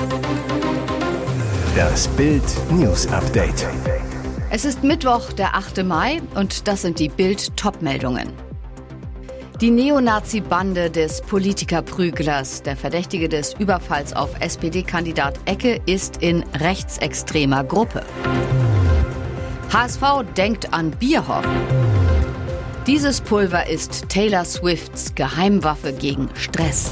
Das Bild News Update. Es ist Mittwoch, der 8. Mai und das sind die Bild-Top-Meldungen. Die Neonazi-Bande des Politikerprüglers, der Verdächtige des Überfalls auf SPD-Kandidat Ecke, ist in rechtsextremer Gruppe. HSV denkt an Bierhoff. Dieses Pulver ist Taylor Swifts Geheimwaffe gegen Stress.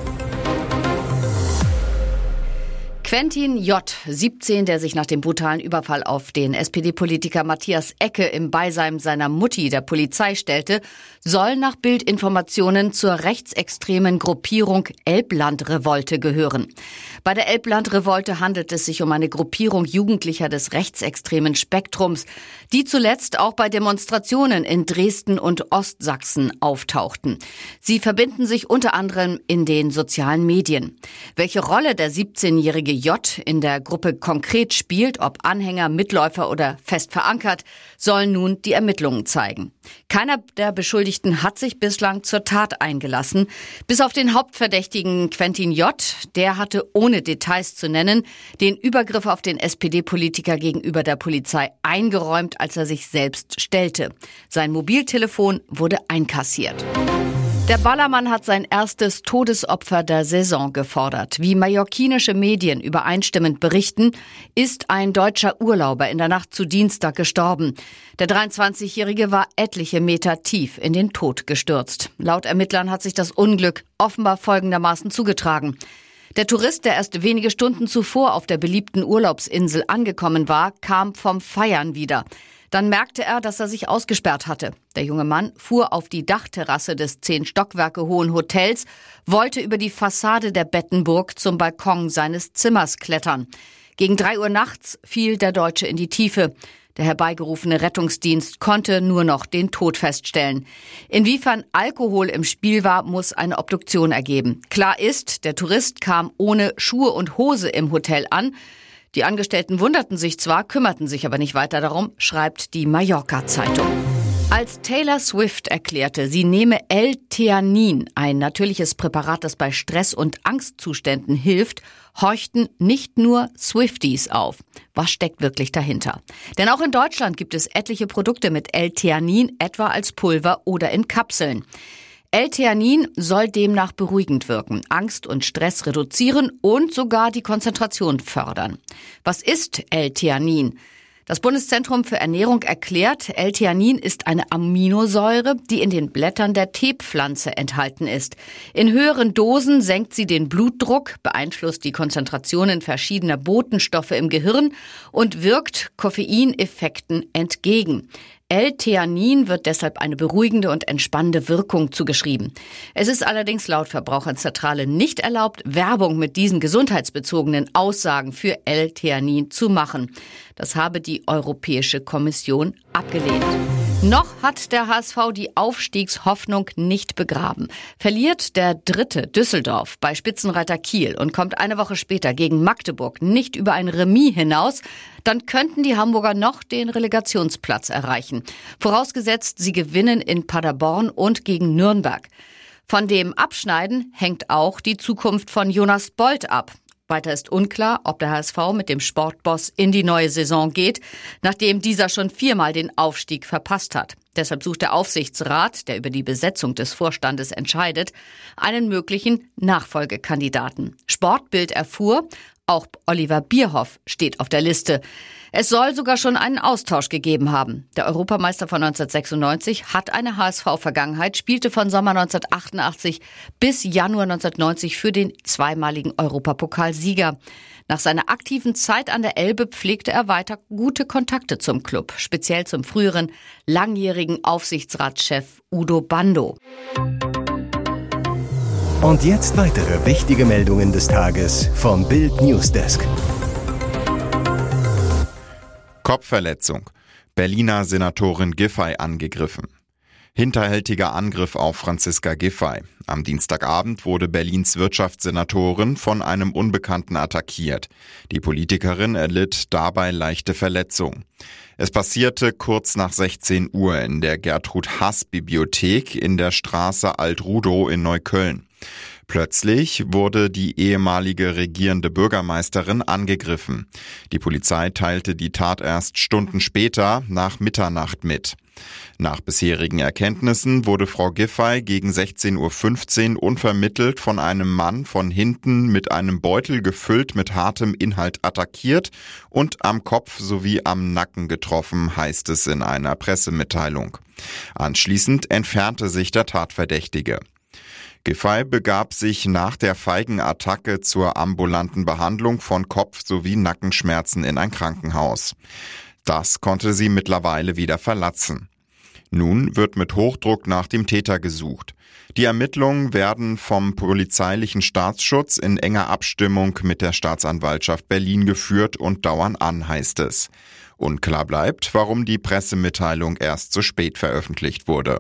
Quentin J., 17, der sich nach dem brutalen Überfall auf den SPD-Politiker Matthias Ecke im Beisein seiner Mutti der Polizei stellte, soll nach Bildinformationen zur rechtsextremen Gruppierung Elbland-Revolte gehören. Bei der Elbland-Revolte handelt es sich um eine Gruppierung Jugendlicher des rechtsextremen Spektrums, die zuletzt auch bei Demonstrationen in Dresden und Ostsachsen auftauchten. Sie verbinden sich unter anderem in den sozialen Medien. Welche Rolle der 17-jährige J. in der Gruppe konkret spielt, ob Anhänger, Mitläufer oder fest verankert, sollen nun die Ermittlungen zeigen. Keiner der Beschuldigten hat sich bislang zur Tat eingelassen, bis auf den Hauptverdächtigen Quentin J., der hatte, ohne Details zu nennen, den Übergriff auf den SPD-Politiker gegenüber der Polizei eingeräumt, als er sich selbst stellte. Sein Mobiltelefon wurde einkassiert. Der Ballermann hat sein erstes Todesopfer der Saison gefordert. Wie mallorquinische Medien übereinstimmend berichten, ist ein deutscher Urlauber in der Nacht zu Dienstag gestorben. Der 23-Jährige war etliche Meter tief in den Tod gestürzt. Laut Ermittlern hat sich das Unglück offenbar folgendermaßen zugetragen. Der Tourist, der erst wenige Stunden zuvor auf der beliebten Urlaubsinsel angekommen war, kam vom Feiern wieder. Dann merkte er, dass er sich ausgesperrt hatte. Der junge Mann fuhr auf die Dachterrasse des 10 Stockwerke hohen Hotels, wollte über die Fassade der Bettenburg zum Balkon seines Zimmers klettern. Gegen 3 Uhr nachts fiel der Deutsche in die Tiefe. Der herbeigerufene Rettungsdienst konnte nur noch den Tod feststellen. Inwiefern Alkohol im Spiel war, muss eine Obduktion ergeben. Klar ist, der Tourist kam ohne Schuhe und Hose im Hotel an. Die Angestellten wunderten sich zwar, kümmerten sich aber nicht weiter darum, schreibt die Mallorca-Zeitung. Als Taylor Swift erklärte, sie nehme L-Theanin, ein natürliches Präparat, das bei Stress- und Angstzuständen hilft, horchten nicht nur Swifties auf. Was steckt wirklich dahinter? Denn auch in Deutschland gibt es etliche Produkte mit L-Theanin, etwa als Pulver oder in Kapseln. L-Theanin soll demnach beruhigend wirken, Angst und Stress reduzieren und sogar die Konzentration fördern. Was ist L-Theanin? Das Bundeszentrum für Ernährung erklärt, L-Theanin ist eine Aminosäure, die in den Blättern der Teepflanze enthalten ist. In höheren Dosen senkt sie den Blutdruck, beeinflusst die Konzentrationen verschiedener Botenstoffe im Gehirn und wirkt Koffeineffekten entgegen. L-Theanin wird deshalb eine beruhigende und entspannende Wirkung zugeschrieben. Es ist allerdings laut Verbraucherzentrale nicht erlaubt, Werbung mit diesen gesundheitsbezogenen Aussagen für L-Theanin zu machen. Das habe die Europäische Kommission abgelehnt. Noch hat der HSV die Aufstiegshoffnung nicht begraben. Verliert der Dritte Düsseldorf bei Spitzenreiter Kiel und kommt eine Woche später gegen Magdeburg nicht über ein Remis hinaus, dann könnten die Hamburger noch den Relegationsplatz erreichen. Vorausgesetzt, sie gewinnen in Paderborn und gegen Nürnberg. Von dem Abschneiden hängt auch die Zukunft von Jonas Bolt ab. Weiter ist unklar, ob der HSV mit dem Sportboss in die neue Saison geht, nachdem dieser schon 4-mal den Aufstieg verpasst hat. Deshalb sucht der Aufsichtsrat, der über die Besetzung des Vorstandes entscheidet, einen möglichen Nachfolgekandidaten. Sportbild erfuhr, auch Oliver Bierhoff steht auf der Liste. Es soll sogar schon einen Austausch gegeben haben. Der Europameister von 1996 hat eine HSV-Vergangenheit, spielte von Sommer 1988 bis Januar 1990 für den zweimaligen Europapokalsieger. Nach seiner aktiven Zeit an der Elbe pflegte er weiter gute Kontakte zum Club, speziell zum früheren langjährigen Aufsichtsratschef Udo Bando. Und jetzt weitere wichtige Meldungen des Tages vom Bild Newsdesk. Kopfverletzung. Berliner Senatorin Giffey angegriffen. Hinterhältiger Angriff auf Franziska Giffey. Am Dienstagabend wurde Berlins Wirtschaftssenatorin von einem Unbekannten attackiert. Die Politikerin erlitt dabei leichte Verletzungen. Es passierte kurz nach 16 Uhr in der Gertrud-Haß-Bibliothek in der Straße Alt-Rudow in Neukölln. Plötzlich wurde die ehemalige regierende Bürgermeisterin angegriffen. Die Polizei teilte die Tat erst Stunden später nach Mitternacht mit. Nach bisherigen Erkenntnissen wurde Frau Giffey gegen 16:15 Uhr unvermittelt von einem Mann von hinten mit einem Beutel gefüllt mit hartem Inhalt attackiert und am Kopf sowie am Nacken getroffen, heißt es in einer Pressemitteilung. Anschließend entfernte sich der Tatverdächtige. Giffey begab sich nach der feigen Attacke zur ambulanten Behandlung von Kopf- sowie Nackenschmerzen in ein Krankenhaus. Das konnte sie mittlerweile wieder verlassen. Nun wird mit Hochdruck nach dem Täter gesucht. Die Ermittlungen werden vom polizeilichen Staatsschutz in enger Abstimmung mit der Staatsanwaltschaft Berlin geführt und dauern an, heißt es. Unklar bleibt, warum die Pressemitteilung erst so spät veröffentlicht wurde.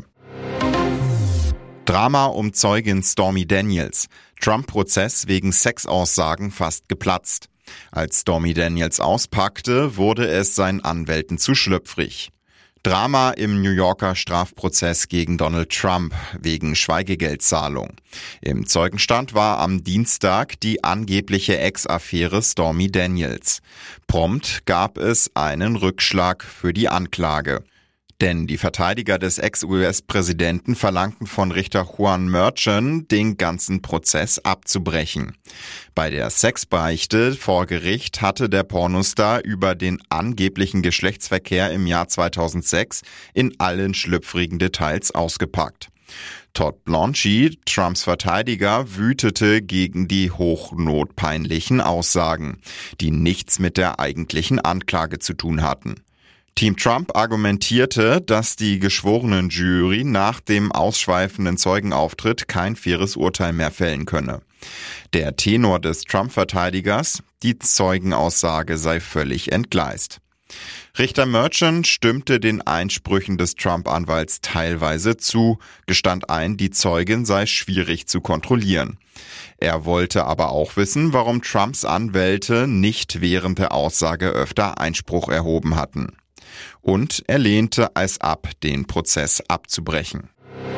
Drama um Zeugin Stormy Daniels. Trump-Prozess wegen Sexaussagen fast geplatzt. Als Stormy Daniels auspackte, wurde es seinen Anwälten zu schlüpfrig. Drama im New Yorker Strafprozess gegen Donald Trump wegen Schweigegeldzahlung. Im Zeugenstand war am Dienstag die angebliche Ex-Affäre Stormy Daniels. Prompt gab es einen Rückschlag für die Anklage. Denn die Verteidiger des Ex-US-Präsidenten verlangten von Richter Juan Merchan, den ganzen Prozess abzubrechen. Bei der Sexbeichte vor Gericht hatte der Pornostar über den angeblichen Geschlechtsverkehr im Jahr 2006 in allen schlüpfrigen Details ausgepackt. Todd Blanchie, Trumps Verteidiger, wütete gegen die hochnotpeinlichen Aussagen, die nichts mit der eigentlichen Anklage zu tun hatten. Team Trump argumentierte, dass die Geschworenenjury nach dem ausschweifenden Zeugenauftritt kein faires Urteil mehr fällen könne. Der Tenor des Trump-Verteidigers, die Zeugenaussage sei völlig entgleist. Richter Merchan stimmte den Einsprüchen des Trump-Anwalts teilweise zu, gestand ein, die Zeugin sei schwierig zu kontrollieren. Er wollte aber auch wissen, warum Trumps Anwälte nicht während der Aussage öfter Einspruch erhoben hatten. Und er lehnte es ab, den Prozess abzubrechen.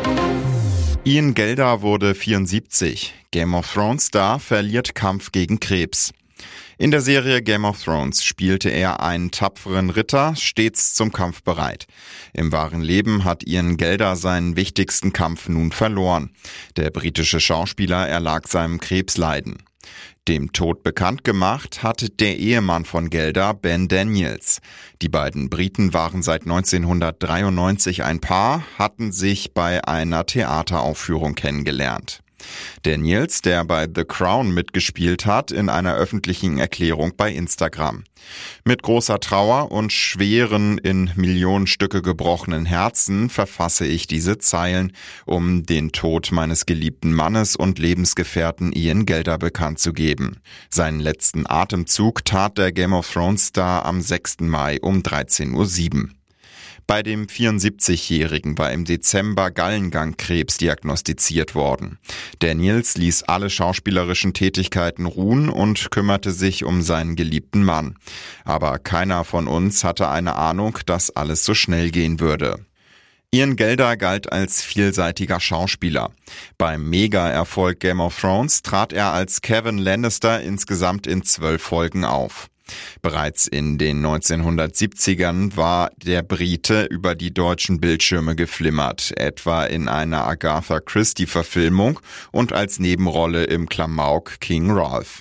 Ian Gelder wurde 74. Game of Thrones Star verliert Kampf gegen Krebs. In der Serie Game of Thrones spielte er einen tapferen Ritter, stets zum Kampf bereit. Im wahren Leben hat Ian Gelder seinen wichtigsten Kampf nun verloren. Der britische Schauspieler erlag seinem Krebsleiden. Dem Tod bekannt gemacht hat der Ehemann von Gelder, Ben Daniels. Die beiden Briten waren seit 1993 ein Paar, hatten sich bei einer Theateraufführung kennengelernt. Daniels, der bei The Crown mitgespielt hat, in einer öffentlichen Erklärung bei Instagram. Mit großer Trauer und schweren, in Millionen Stücke gebrochenen Herzen verfasse ich diese Zeilen, um den Tod meines geliebten Mannes und Lebensgefährten Ian Gelder bekannt zu geben. Seinen letzten Atemzug tat der Game of Thrones Star am 6. Mai um 13:07 Uhr. Bei dem 74-Jährigen war im Dezember Gallengangkrebs diagnostiziert worden. Daniels ließ alle schauspielerischen Tätigkeiten ruhen und kümmerte sich um seinen geliebten Mann. Aber keiner von uns hatte eine Ahnung, dass alles so schnell gehen würde. Ian Gelder galt als vielseitiger Schauspieler. Beim Mega-Erfolg Game of Thrones trat er als Kevin Lannister insgesamt in 12 Folgen auf. Bereits in den 1970ern war der Brite über die deutschen Bildschirme geflimmert, etwa in einer Agatha Christie-Verfilmung und als Nebenrolle im Klamauk King Ralph.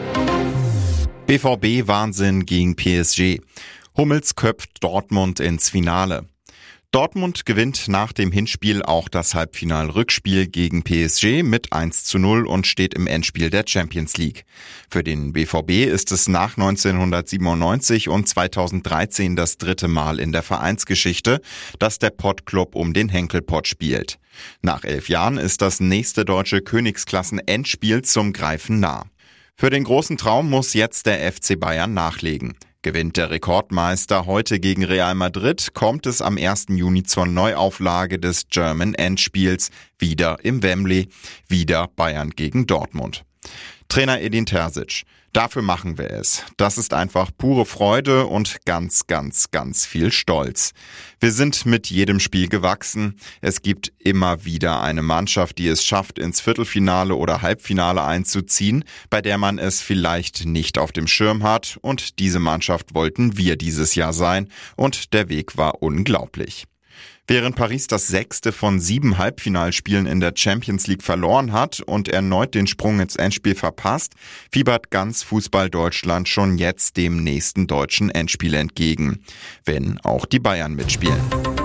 BVB-Wahnsinn gegen PSG. Hummels köpft Dortmund ins Finale. Dortmund gewinnt nach dem Hinspiel auch das Halbfinal-Rückspiel gegen PSG mit 1:0 und steht im Endspiel der Champions League. Für den BVB ist es nach 1997 und 2013 das 3. Mal in der Vereinsgeschichte, dass der Pottclub um den Henkelpott spielt. Nach 11 Jahren ist das nächste deutsche Königsklassen-Endspiel zum Greifen nah. Für den großen Traum muss jetzt der FC Bayern nachlegen. Gewinnt der Rekordmeister heute gegen Real Madrid, kommt es am 1. Juni zur Neuauflage des German Endspiels, wieder im Wembley, wieder Bayern gegen Dortmund. Trainer Edin Terzic: Dafür machen wir es. Das ist einfach pure Freude und ganz, ganz, ganz viel Stolz. Wir sind mit jedem Spiel gewachsen. Es gibt immer wieder eine Mannschaft, die es schafft, ins Viertelfinale oder Halbfinale einzuziehen, bei der man es vielleicht nicht auf dem Schirm hat. Und diese Mannschaft wollten wir dieses Jahr sein. Und der Weg war unglaublich. Während Paris das 6. von 7 Halbfinalspielen in der Champions League verloren hat und erneut den Sprung ins Endspiel verpasst, fiebert ganz Fußball-Deutschland schon jetzt dem nächsten deutschen Endspiel entgegen, wenn auch die Bayern mitspielen.